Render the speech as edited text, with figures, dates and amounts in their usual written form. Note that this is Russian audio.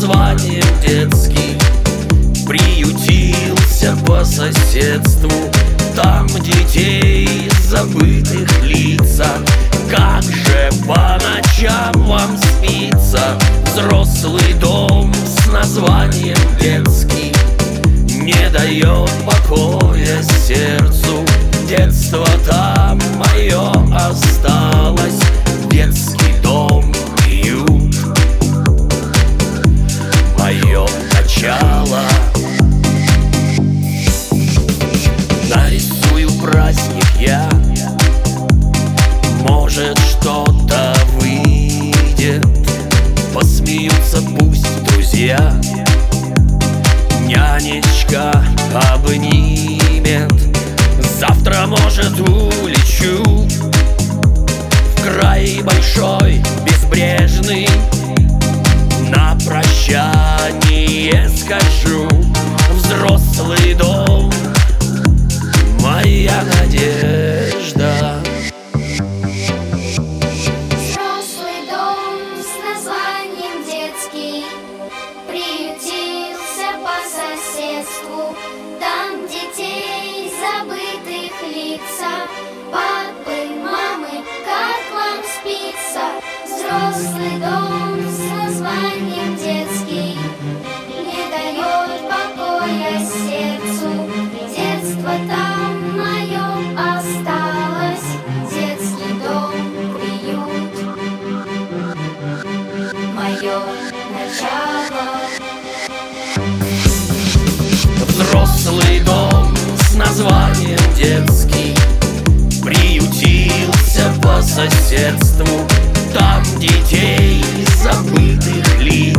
названием детский приютился по соседству. Там детей забытых лица. Как же по ночам вам спится? Взрослый дом с названием детский не дает покоя сердцу. Детство там мое осталось, детский дом, приют, мое начало. Нарисую праздник я, может, что-то выйдет. Посмеются пусть друзья, нянечка обнимет. Завтра, может, улечу в край большой, безбрежный. На прощание скажу: взрослый дом, моя надежда. Взрослый дом с названием детский приютился по соседству. Там детей забытых лица. Папы, мамы, как вам спится? Взрослый дом с названием детский не дает покоя сердцу. Детство там мое осталось, детский дом, приют, мое начало. Взрослый дом с названием детский приютился по соседству. Там детей забытых лиц.